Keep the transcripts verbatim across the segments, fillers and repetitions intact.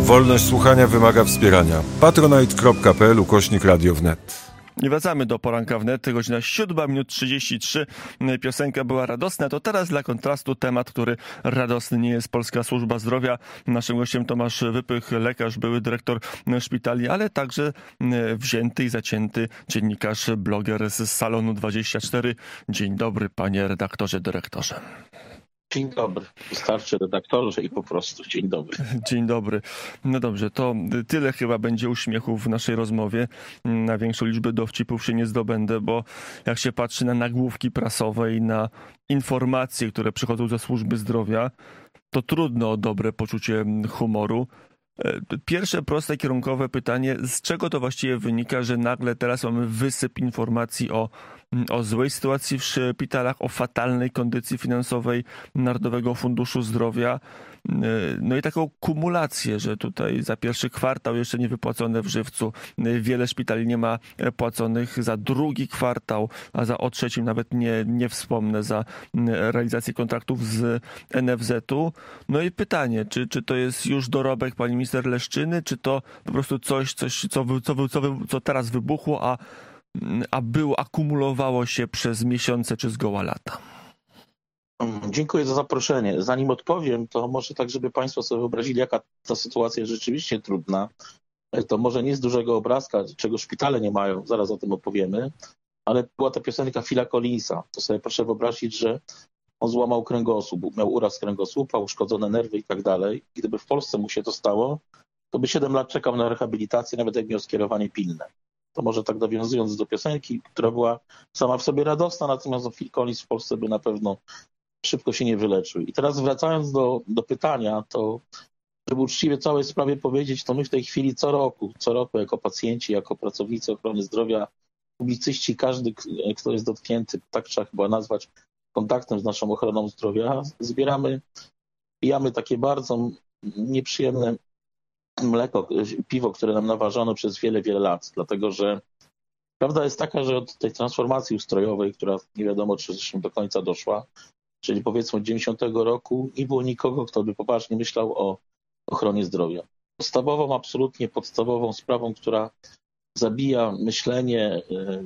Wolność słuchania wymaga wspierania. patronite.pl ukośnik radio wnet. I wracamy do poranka wnet, godzina siódma minut trzydzieści trzy. Piosenka była radosna, to teraz dla kontrastu temat, który radosny nie jest. Polska Służba Zdrowia. Naszym gościem Tomasz Wypych, lekarz, były dyrektor szpitali, ale także wzięty i zacięty dziennikarz, bloger z Salonu dwadzieścia cztery. Dzień dobry, panie redaktorze, dyrektorze. Dzień dobry. Wystarczy redaktorze i po prostu dzień dobry. Dzień dobry. No dobrze, to tyle chyba będzie uśmiechu w naszej rozmowie. Na większą liczbę dowcipów się nie zdobędę, bo jak się patrzy na nagłówki prasowe i na informacje, które przychodzą ze służby zdrowia, to trudno o dobre poczucie humoru. Pierwsze proste, kierunkowe pytanie, z czego to właściwie wynika, że nagle teraz mamy wysyp informacji o, o złej sytuacji w szpitalach, o fatalnej kondycji finansowej Narodowego Funduszu Zdrowia, no i taką kumulację, że tutaj za pierwszy kwartał jeszcze nie wypłacone w żywcu, wiele szpitali nie ma płaconych za drugi kwartał, a za o trzecim nawet nie, nie wspomnę, za realizację kontraktów z N F Z-u. No i pytanie, czy, czy to jest już dorobek pani minister Leszczyny, czy to po prostu coś, coś co, co, co, co teraz wybuchło, a, a było, akumulowało się przez miesiące czy zgoła lata? Dziękuję za zaproszenie. Zanim odpowiem, to może tak, żeby Państwo sobie wyobrazili, jaka ta sytuacja jest rzeczywiście trudna. To może nie z dużego obrazka, czego szpitale nie mają, zaraz o tym opowiemy, ale była ta piosenka Phila Collinsa. To sobie proszę wyobrazić, że on złamał kręgosłup, miał uraz kręgosłupa, uszkodzone nerwy i tak dalej. Gdyby w Polsce mu się to stało, to by siedem lat czekał na rehabilitację, nawet jak miał skierowanie pilne. To może tak nawiązując do piosenki, która była sama w sobie radosna, natomiast Phil Collins w Polsce by na pewno szybko się nie wyleczył. I teraz wracając do, do pytania, to żeby uczciwie całej sprawie powiedzieć, to my w tej chwili co roku, co roku jako pacjenci, jako pracownicy ochrony zdrowia, publicyści, każdy, kto jest dotknięty, tak trzeba chyba nazwać, kontaktem z naszą ochroną zdrowia, zbieramy, pijamy takie bardzo nieprzyjemne mleko, piwo, które nam naważano przez wiele, wiele lat, dlatego że prawda jest taka, że od tej transformacji ustrojowej, która nie wiadomo, czy zresztą do końca doszła, czyli powiedzmy od dziewięćdziesiątego roku, nie było nikogo, kto by poważnie myślał o ochronie zdrowia. Podstawową, absolutnie podstawową sprawą, która zabija myślenie,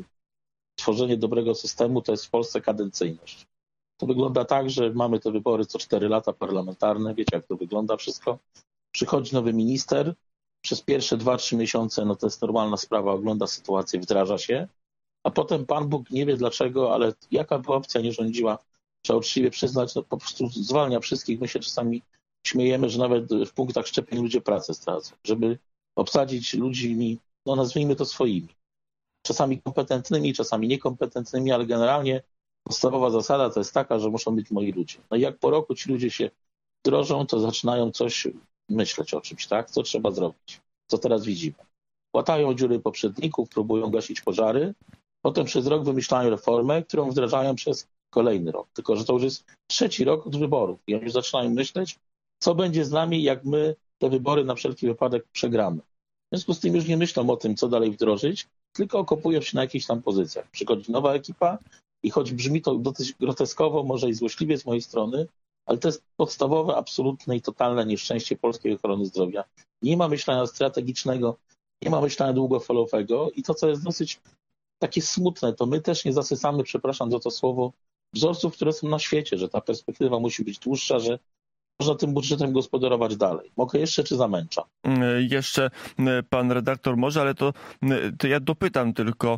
tworzenie dobrego systemu, to jest w Polsce kadencyjność. To wygląda tak, że mamy te wybory co cztery lata parlamentarne, wiecie jak to wygląda wszystko. Przychodzi nowy minister, przez pierwsze dwa, trzy miesiące, no to jest normalna sprawa, ogląda sytuację, wdraża się, a potem Pan Bóg nie wie dlaczego, ale jaka by opcja nie rządziła, trzeba uczciwie przyznać, no po prostu zwalnia wszystkich. My się czasami śmiejemy, że nawet w punktach szczepień ludzie pracę stracą, żeby obsadzić ludźmi, no nazwijmy to swoimi. Czasami kompetentnymi, czasami niekompetentnymi, ale generalnie podstawowa zasada to jest taka, że muszą być moi ludzie. No i jak po roku ci ludzie się wdrożą, to zaczynają coś myśleć o czymś, tak? Co trzeba zrobić? Co teraz widzimy? Łatają dziury poprzedników, próbują gasić pożary, potem przez rok wymyślają reformę, którą wdrażają przez kolejny rok. Tylko że to już jest trzeci rok od wyborów i oni już zaczynają myśleć, co będzie z nami, jak my te wybory na wszelki wypadek przegramy. W związku z tym już nie myślą o tym, co dalej wdrożyć, tylko okopują się na jakichś tam pozycjach. Przychodzi nowa ekipa i choć brzmi to dosyć groteskowo, może i złośliwie z mojej strony, ale to jest podstawowe, absolutne i totalne nieszczęście polskiej ochrony zdrowia. Nie ma myślenia strategicznego, nie ma myślenia długofalowego i to, co jest dosyć takie smutne, to my też nie zasysamy, przepraszam za to słowo, wzorców, które są na świecie, że ta perspektywa musi być dłuższa, że można tym budżetem gospodarować dalej. Mogę jeszcze, czy zamęczam? Jeszcze pan redaktor może, ale to, to ja dopytam tylko.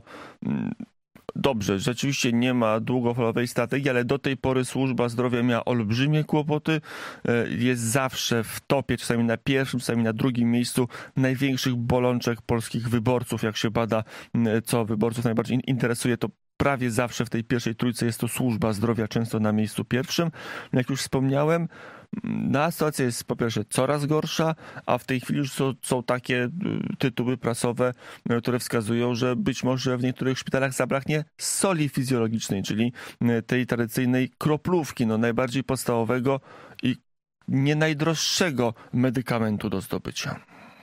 Dobrze, rzeczywiście nie ma długofalowej strategii, ale do tej pory służba zdrowia miała olbrzymie kłopoty. Jest zawsze w topie, czasami na pierwszym, czasami na drugim miejscu największych bolączek polskich wyborców. Jak się bada, co wyborców najbardziej interesuje, to prawie zawsze w tej pierwszej trójce jest to służba zdrowia, często na miejscu pierwszym. Jak już wspomniałem, no, sytuacja jest po pierwsze coraz gorsza, a w tej chwili już są, są takie tytuły prasowe, które wskazują, że być może w niektórych szpitalach zabraknie soli fizjologicznej, czyli tej tradycyjnej kroplówki, no najbardziej podstawowego i nie najdroższego medykamentu do zdobycia.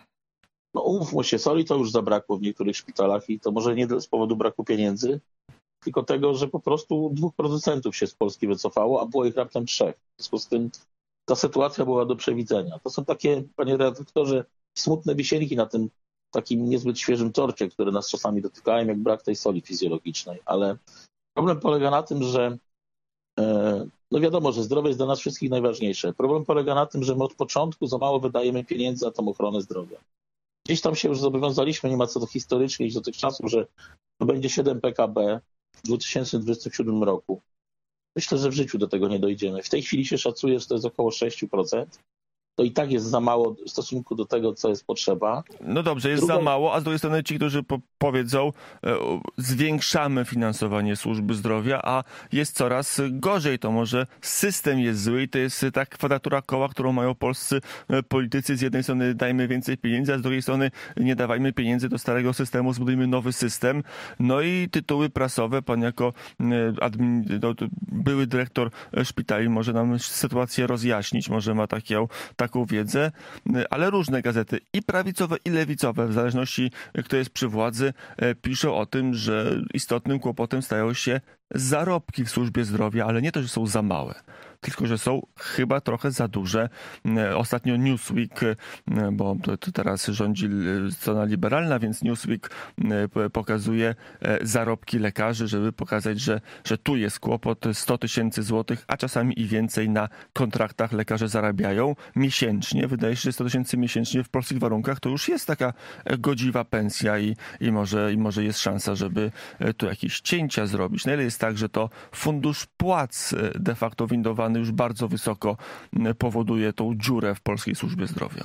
No umówmy się, soli to już zabrakło w niektórych szpitalach i to może nie z powodu braku pieniędzy, tylko tego, że po prostu dwóch producentów się z Polski wycofało, a było ich raptem trzech. W związku z tym ta sytuacja była do przewidzenia. To są takie, panie redaktorze, smutne wisienki na tym takim niezbyt świeżym torcie, które nas czasami dotykają, jak brak tej soli fizjologicznej. Ale problem polega na tym, że no wiadomo, że zdrowie jest dla nas wszystkich najważniejsze. Problem polega na tym, że my od początku za mało wydajemy pieniędzy na tą ochronę zdrowia. Gdzieś tam się już zobowiązaliśmy, nie ma co do historycznie iść do tych czasów, że to będzie siedem P K B w dwa tysiące dwudziestym siódmym roku. Myślę, że w życiu do tego nie dojdziemy. W tej chwili się szacuje, że to jest około sześć procent. To i tak jest za mało w stosunku do tego, co jest potrzeba. No dobrze, jest Druga... za mało, a z drugiej strony ci, którzy po powiedzą, e, zwiększamy finansowanie służby zdrowia, a jest coraz gorzej. To może system jest zły i to jest ta kwadratura koła, którą mają polscy politycy. Z jednej strony dajmy więcej pieniędzy, a z drugiej strony nie dawajmy pieniędzy do starego systemu, zbudujmy nowy system. No i tytuły prasowe, pan jako admin, no, były dyrektor szpitali może nam sytuację rozjaśnić, może ma taką, taką wiedzę, ale różne gazety i prawicowe i lewicowe, w zależności kto jest przy władzy, piszą o tym, że istotnym kłopotem stają się zarobki w służbie zdrowia, ale nie to, że są za małe, tylko że są chyba trochę za duże. Ostatnio Newsweek, bo to, to teraz rządzi strona liberalna, więc Newsweek pokazuje zarobki lekarzy, żeby pokazać, że, że tu jest kłopot, sto tysięcy złotych, a czasami i więcej na kontraktach lekarze zarabiają miesięcznie. Wydaje się, że sto tysięcy miesięcznie w polskich warunkach to już jest taka godziwa pensja i, i, może, i może jest szansa, żeby tu jakieś cięcia zrobić. Na ile jest tak, że to fundusz płac de facto windowany już bardzo wysoko powoduje tą dziurę w polskiej służbie zdrowia.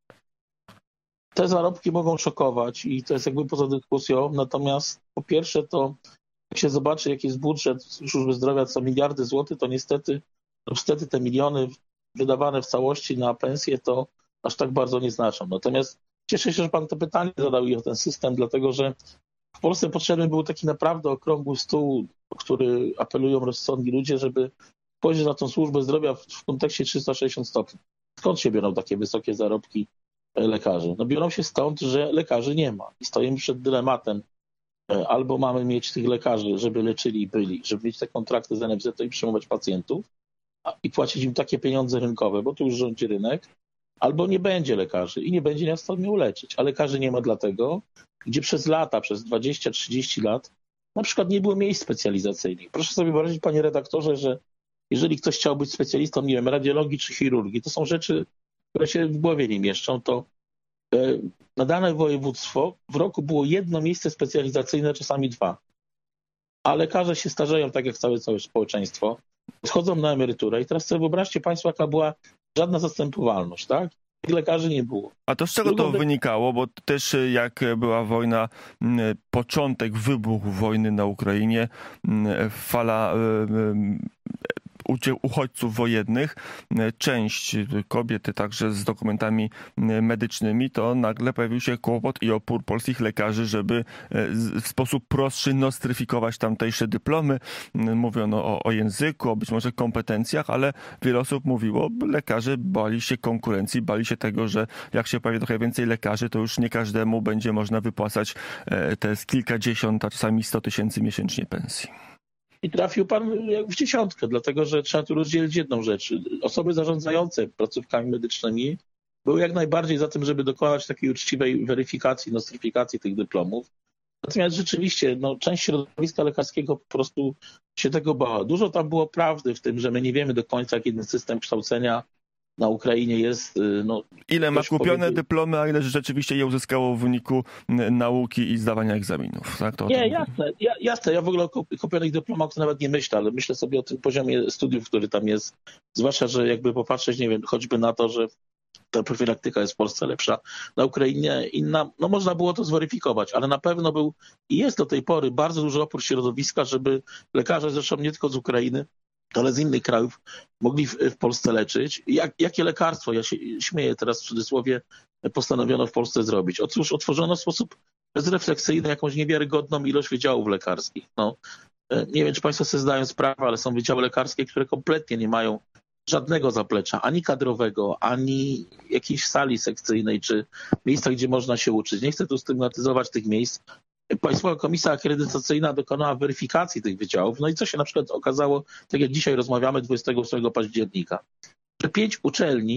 Te zarobki mogą szokować i to jest jakby poza dyskusją. Natomiast po pierwsze to jak się zobaczy, jaki jest budżet służby zdrowia, co miliardy złotych, to niestety, no niestety te miliony wydawane w całości na pensje to aż tak bardzo nie znaczą. Natomiast cieszę się, że pan to pytanie zadał i o ten system, dlatego że w Polsce potrzebny był taki naprawdę okrągły stół, o który apelują rozsądni ludzie, żeby spojrzeć na tą służbę zdrowia w, w kontekście trzysta sześćdziesiąt stopni. Skąd się biorą takie wysokie zarobki lekarzy? No biorą się stąd, że lekarzy nie ma. I stoimy przed dylematem. Albo mamy mieć tych lekarzy, żeby leczyli i byli, żeby mieć te kontrakty z N F Z i przyjmować pacjentów i płacić im takie pieniądze rynkowe, bo tu już rządzi rynek, albo nie będzie lekarzy i nie będzie nas to miał leczyć. A lekarzy nie ma dlatego, gdzie przez lata, przez dwadzieścia trzydzieści lat na przykład nie było miejsc specjalizacyjnych. Proszę sobie wyobrazić, panie redaktorze, że jeżeli ktoś chciał być specjalistą, nie wiem, radiologii czy chirurgii, to są rzeczy, które się w głowie nie mieszczą, to na dane województwo w roku było jedno miejsce specjalizacyjne, czasami dwa. A lekarze się starzeją, tak jak całe, całe społeczeństwo, schodzą na emeryturę i teraz sobie wyobraźcie państwo, jaka była żadna zastępowalność, tak? Tych lekarzy nie było. A to z czego to wynikało? Bo też jak była wojna, początek, wybuch wojny na Ukrainie, fala uchodźców wojennych, część kobiety także z dokumentami medycznymi, to nagle pojawił się kłopot i opór polskich lekarzy, żeby w sposób prostszy nostryfikować tamtejsze dyplomy. Mówiono o, o języku, o być może kompetencjach, ale wiele osób mówiło, lekarze bali się konkurencji, bali się tego, że jak się pojawi trochę więcej lekarzy, to już nie każdemu będzie można wypłacać te kilkadziesiąt, a czasami sto tysięcy miesięcznie pensji. I trafił pan jak w dziesiątkę, dlatego że trzeba tu rozdzielić jedną rzecz. Osoby zarządzające placówkami medycznymi były jak najbardziej za tym, żeby dokonać takiej uczciwej weryfikacji, nostryfikacji tych dyplomów. Natomiast rzeczywiście no, część środowiska lekarskiego po prostu się tego bała. Dużo tam było prawdy w tym, że my nie wiemy do końca, jaki ten system kształcenia na Ukrainie jest. No, ile ma kupione powiedział... dyplomy, a ile rzeczywiście je uzyskało w wyniku nauki i zdawania egzaminów. Tak? To nie, jasne, ja, jasne. Ja w ogóle o kupionych dyplomach to nawet nie myślę, ale myślę sobie o tym poziomie studiów, który tam jest. Zwłaszcza, że jakby popatrzeć, nie wiem, choćby na to, że ta profilaktyka jest w Polsce lepsza, na Ukrainie inna. No można było to zweryfikować, ale na pewno był i jest do tej pory bardzo duży opór środowiska, żeby lekarze, zresztą nie tylko z Ukrainy, ale z innych krajów mogli w, w Polsce leczyć. Jak, jakie lekarstwo, ja się śmieję teraz w cudzysłowie, postanowiono w Polsce zrobić? Otóż otworzono w sposób bezrefleksyjny jakąś niewiarygodną ilość wydziałów lekarskich. No, nie wiem, czy państwo sobie zdają sprawę, ale są wydziały lekarskie, które kompletnie nie mają żadnego zaplecza, ani kadrowego, ani jakiejś sali sekcyjnej, czy miejsca, gdzie można się uczyć. Nie chcę tu stygmatyzować tych miejsc. Państwowa Komisja Akredytacyjna dokonała weryfikacji tych wydziałów. No i co się na przykład okazało, tak jak dzisiaj rozmawiamy dwudziestego ósmego października, że pięć uczelni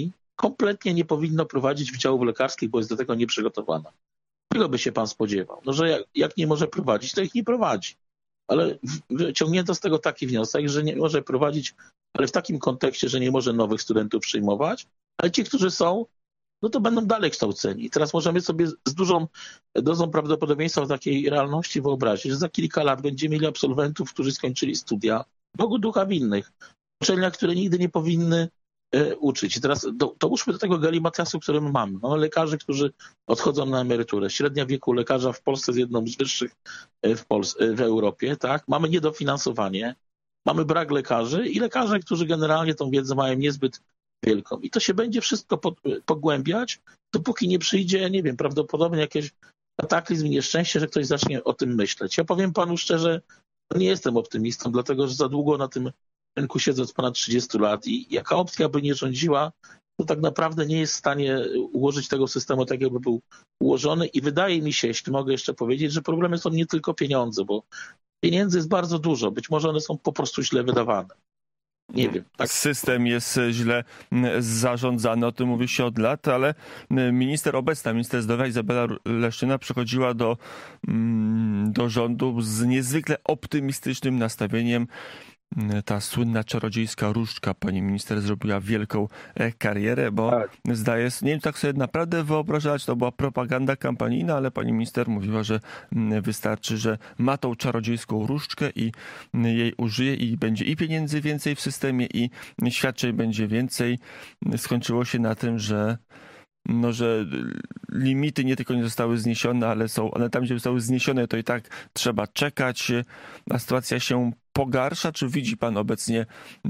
kompletnie nie powinno prowadzić wydziałów lekarskich, bo jest do tego nieprzygotowana. Czego by się pan spodziewał? No, że jak, jak nie może prowadzić, to ich nie prowadzi. Ale wyciągnięto z tego taki wniosek, że nie może prowadzić, ale w takim kontekście, że nie może nowych studentów przyjmować, ale ci, którzy są, no to będą dalej kształceni. I teraz możemy sobie z dużą dozą prawdopodobieństwa w takiej realności wyobrazić, że za kilka lat będziemy mieli absolwentów, którzy skończyli studia, Bogu ducha winnych, uczelniach, które nigdy nie powinny e, uczyć. I teraz do, dołóżmy do tego galimatiasu, który my mamy. Mamy lekarzy, którzy odchodzą na emeryturę. Średnia wieku lekarza w Polsce jest jedną z wyższych w, Polsce, w Europie. Tak? Mamy niedofinansowanie, mamy brak lekarzy i lekarze, którzy generalnie tą wiedzę mają niezbyt wielką. I to się będzie wszystko pod, pogłębiać, dopóki nie przyjdzie, nie wiem, prawdopodobnie jakieś kataklizm, nieszczęście, że ktoś zacznie o tym myśleć. Ja powiem panu szczerze, nie jestem optymistą, dlatego że za długo na tym rynku siedzę od ponad trzydziestu lat i jaka opcja by nie rządziła, to tak naprawdę nie jest w stanie ułożyć tego systemu tak, jakby był ułożony i wydaje mi się, jeśli mogę jeszcze powiedzieć, że problemy są nie tylko pieniądze, bo pieniędzy jest bardzo dużo, być może one są po prostu źle wydawane. Nie wiem. Tak. System jest źle zarządzany, o tym mówi się od lat, ale minister obecna, minister zdrowia Izabela Leszczyna przychodziła do, do rządu z niezwykle optymistycznym nastawieniem. Ta słynna czarodziejska różdżka pani minister zrobiła wielką karierę, bo tak. Zdaje się, nie wiem, tak sobie naprawdę wyobrażać, to była propaganda kampanijna, ale pani minister mówiła, że wystarczy, że ma tą czarodziejską różdżkę i jej użyje i będzie i pieniędzy więcej w systemie i świadczeń będzie więcej. Skończyło się na tym, że no, że limity nie tylko nie zostały zniesione, ale są, ale tam, gdzie zostały zniesione, to i tak trzeba czekać, a sytuacja się pogarsza. Czy widzi pan obecnie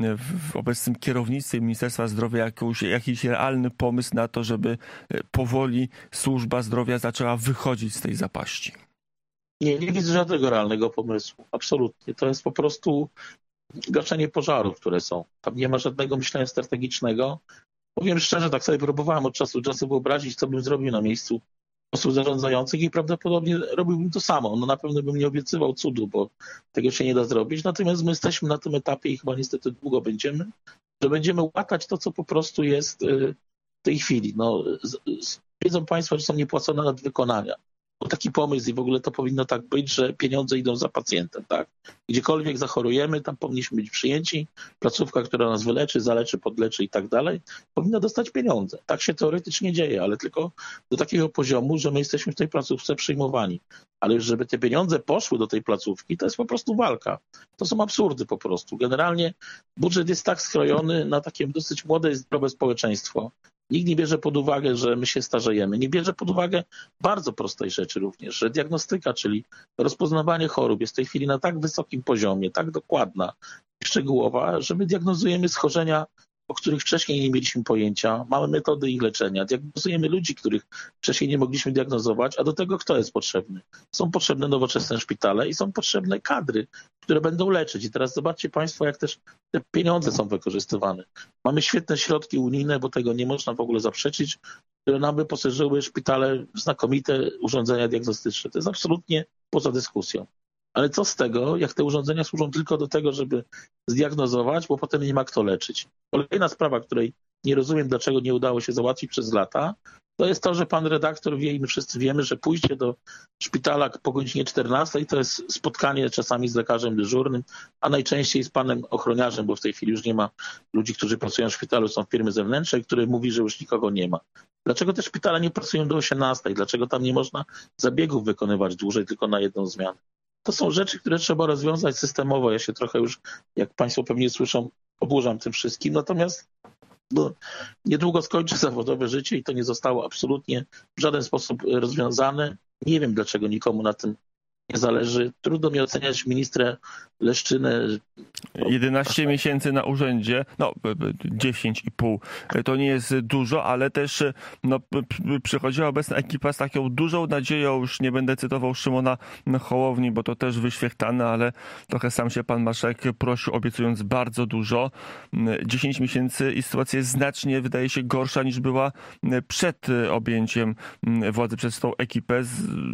w obecnym kierownictwie Ministerstwa Zdrowia jakąś, jakiś realny pomysł na to, żeby powoli służba zdrowia zaczęła wychodzić z tej zapaści? Nie, nie widzę żadnego realnego pomysłu. Absolutnie. To jest po prostu gaszenie pożarów, które są. Tam nie ma żadnego myślenia strategicznego. Powiem szczerze, tak sobie próbowałem od czasu do czasu wyobrazić, co bym zrobił na miejscu osób zarządzających i prawdopodobnie robiłbym to samo. No na pewno bym nie obiecywał cudu, bo tego się nie da zrobić. Natomiast my jesteśmy na tym etapie i chyba niestety długo będziemy, że będziemy łatać to, co po prostu jest w tej chwili. No, wiedzą państwo, że są niepłacone nadwykonania. Był taki pomysł i w ogóle to powinno tak być, że pieniądze idą za pacjentem, tak? Gdziekolwiek zachorujemy, tam powinniśmy być przyjęci, placówka, która nas wyleczy, zaleczy, podleczy i tak dalej, powinna dostać pieniądze. Tak się teoretycznie dzieje, ale tylko do takiego poziomu, że my jesteśmy w tej placówce przyjmowani. Ale żeby te pieniądze poszły do tej placówki, to jest po prostu walka. To są absurdy po prostu. Generalnie budżet jest tak skrojony na takie dosyć młode i zdrowe społeczeństwo. Nikt nie bierze pod uwagę, że my się starzejemy. Nie bierze pod uwagę bardzo prostej rzeczy również, że diagnostyka, czyli rozpoznawanie chorób jest w tej chwili na tak wysokim poziomie, tak dokładna i szczegółowa, że my diagnozujemy schorzenia, o których wcześniej nie mieliśmy pojęcia. Mamy metody ich leczenia. Diagnozujemy ludzi, których wcześniej nie mogliśmy diagnozować, a do tego kto jest potrzebny? Są potrzebne nowoczesne szpitale i są potrzebne kadry, które będą leczyć. I teraz zobaczcie państwo, jak też te pieniądze są wykorzystywane. Mamy świetne środki unijne, bo tego nie można w ogóle zaprzeczyć, które nam wyposażyły szpitale w znakomite urządzenia diagnostyczne. To jest absolutnie poza dyskusją. Ale co z tego, jak te urządzenia służą tylko do tego, żeby zdiagnozować, bo potem nie ma kto leczyć. Kolejna sprawa, której nie rozumiem, dlaczego nie udało się załatwić przez lata, to jest to, że pan redaktor wie i my wszyscy wiemy, że pójście do szpitala po godzinie czternastej to jest spotkanie czasami z lekarzem dyżurnym, a najczęściej z panem ochroniarzem, bo w tej chwili już nie ma ludzi, którzy pracują w szpitalu, są firmy zewnętrzne, które mówi, że już nikogo nie ma. Dlaczego te szpitale nie pracują do osiemnastej? Dlaczego tam nie można zabiegów wykonywać dłużej, tylko na jedną zmianę? To są rzeczy, które trzeba rozwiązać systemowo. Ja się trochę już, jak państwo pewnie słyszą, oburzam tym wszystkim. Natomiast no, niedługo skończę zawodowe życie i to nie zostało absolutnie w żaden sposób rozwiązane. Nie wiem, dlaczego nikomu na tym nie zależy. Trudno mi oceniać ministra Leszczynę. jedenaście miesięcy na urzędzie, no dziesięć i pół. To nie jest dużo, ale też no, przychodziła obecna ekipa z taką dużą nadzieją, już nie będę cytował Szymona Hołowni, bo to też wyświechtane, ale trochę sam się pan marszałek prosił, obiecując bardzo dużo. dziesięć miesięcy i sytuacja jest znacznie, wydaje się, gorsza niż była przed objęciem władzy przez tą ekipę.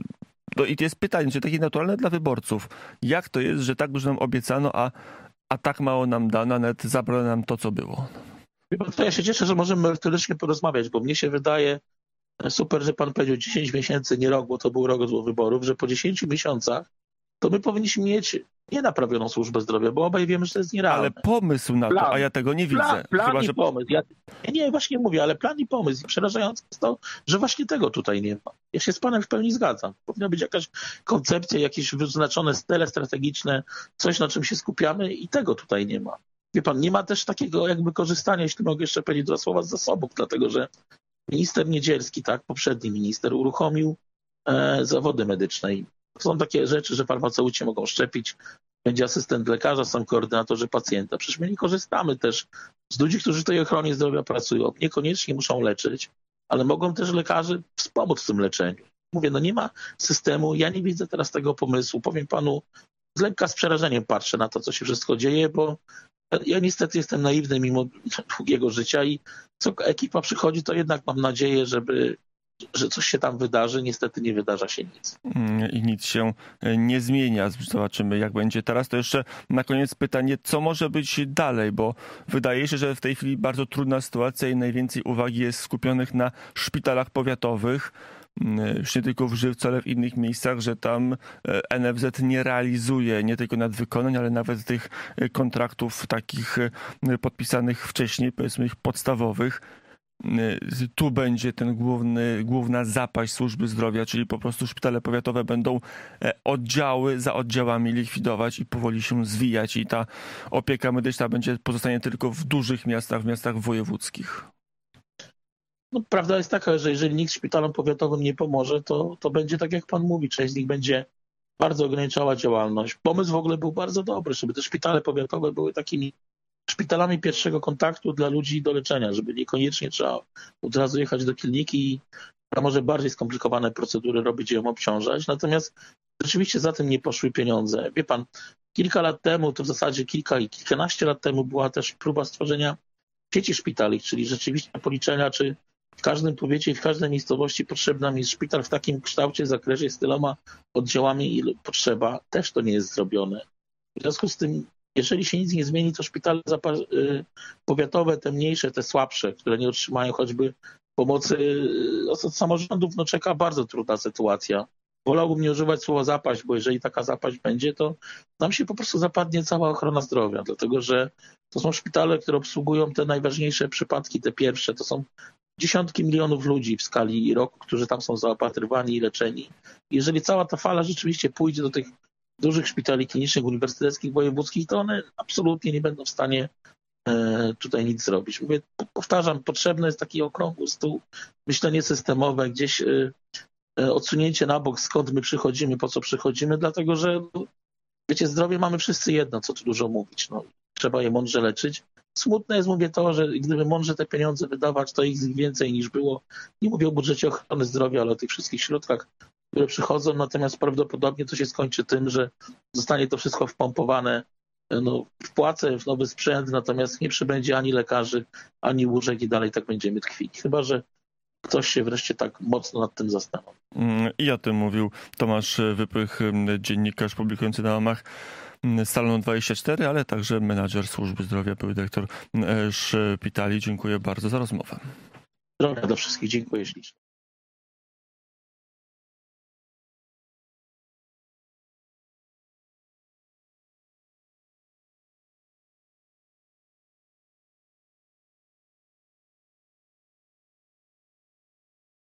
No i to jest pytanie, czy takie naturalne dla wyborców. Jak to jest, że tak dużo nam obiecano, a, a tak mało nam dano, a nawet zabrano nam to, co było? Wie pan, to ja się cieszę, że możemy merytorycznie porozmawiać, bo mnie się wydaje super, że pan powiedział dziesięć miesięcy, nie rok, bo to był rok do wyborów, że po dziesięciu miesiącach to my powinniśmy mieć nienaprawioną służbę zdrowia, bo obaj wiemy, że to jest nierealne. Ale pomysł na Plan. to, a ja tego nie widzę. Plan, plan Chyba, i że... pomysł. Ja, ja nie właśnie mówię, ale plan i pomysł. I przerażające jest to, że właśnie tego tutaj nie ma. Ja się z panem w pełni zgadzam. Powinna być jakaś koncepcja, jakieś wyznaczone cele strategiczne, coś, na czym się skupiamy i tego tutaj nie ma. Wie pan, nie ma też takiego jakby korzystania, jeśli mogę jeszcze powiedzieć dwa słowa, z zasobów, dlatego że minister Niedzielski, tak, poprzedni minister, uruchomił e, zawody medyczne. I są takie rzeczy, że farmaceuci mogą szczepić, będzie asystent lekarza, są koordynatorzy pacjenta. Przecież my nie korzystamy też z ludzi, którzy w tej ochronie zdrowia pracują. Niekoniecznie muszą leczyć, ale mogą też lekarzy wspomóc w tym leczeniu. Mówię, no nie ma systemu, ja nie widzę teraz tego pomysłu. Powiem panu, z lekka z przerażeniem patrzę na to, co się wszystko dzieje, bo ja niestety jestem naiwny mimo długiego życia i co ekipa przychodzi, to jednak mam nadzieję, żeby że coś się tam wydarzy. Niestety nie wydarza się nic. I nic się nie zmienia. Zobaczymy, jak będzie teraz. To jeszcze na koniec pytanie, co może być dalej, bo wydaje się, że w tej chwili bardzo trudna sytuacja i najwięcej uwagi jest skupionych na szpitalach powiatowych. Już nie tylko w Żywcu, ale w innych miejscach, że tam N F Z nie realizuje nie tylko nadwykonań, ale nawet tych kontraktów takich podpisanych wcześniej, powiedzmy ich podstawowych. Tu będzie ten główny, główna zapaść służby zdrowia, czyli po prostu szpitale powiatowe będą oddziały za oddziałami likwidować i powoli się zwijać i ta opieka medyczna będzie pozostanie tylko w dużych miastach, w miastach wojewódzkich. No, prawda jest taka, że jeżeli nikt szpitalom powiatowym nie pomoże, to, to będzie tak jak pan mówi, część z nich będzie bardzo ograniczała działalność. Pomysł w ogóle był bardzo dobry, żeby te szpitale powiatowe były takimi szpitalami pierwszego kontaktu dla ludzi do leczenia, żeby niekoniecznie trzeba od razu jechać do kliniki i a może bardziej skomplikowane procedury robić i ją obciążać. Natomiast rzeczywiście za tym nie poszły pieniądze. Wie pan, kilka lat temu, to w zasadzie kilka i kilkanaście lat temu była też próba stworzenia sieci szpitali, czyli rzeczywiście policzenia, czy w każdym powiecie i w każdej miejscowości potrzebny mi jest szpital w takim kształcie, zakresie, z tyloma oddziałami, ile potrzeba. Też to nie jest zrobione. W związku z tym, jeżeli się nic nie zmieni, to szpitale powiatowe, te mniejsze, te słabsze, które nie otrzymają choćby pomocy od samorządów, no czeka bardzo trudna sytuacja. Wolałbym nie używać słowa zapaść, bo jeżeli taka zapaść będzie, to nam się po prostu zapadnie cała ochrona zdrowia, dlatego że to są szpitale, które obsługują te najważniejsze przypadki, te pierwsze. To są dziesiątki milionów ludzi w skali roku, którzy tam są zaopatrywani i leczeni. Jeżeli cała ta fala rzeczywiście pójdzie do tych dużych szpitali klinicznych, uniwersyteckich, wojewódzkich, to one absolutnie nie będą w stanie e, tutaj nic zrobić. Mówię, powtarzam, potrzebny jest taki okrągły stół, myślenie systemowe, gdzieś e, e, odsunięcie na bok, skąd my przychodzimy, po co przychodzimy, dlatego że wiecie, zdrowie mamy wszyscy jedno, co tu dużo mówić. No, trzeba je mądrze leczyć. Smutne jest, mówię to, że gdyby mądrze te pieniądze wydawać, to ich więcej niż było. Nie mówię o budżecie ochrony zdrowia, ale o tych wszystkich środkach, które przychodzą, natomiast prawdopodobnie to się skończy tym, że zostanie to wszystko wpompowane no, w płace, w nowy sprzęt, natomiast nie przybędzie ani lekarzy, ani łóżek i dalej tak będziemy tkwić. Chyba że ktoś się wreszcie tak mocno nad tym zastanowi. I o tym mówił Tomasz Wypych, dziennikarz publikujący na łamach Salonu dwadzieścia cztery, ale także menadżer służby zdrowia, były dyrektor szpitali. Dziękuję bardzo za rozmowę. Zdrowia do wszystkich, dziękuję ślicznie.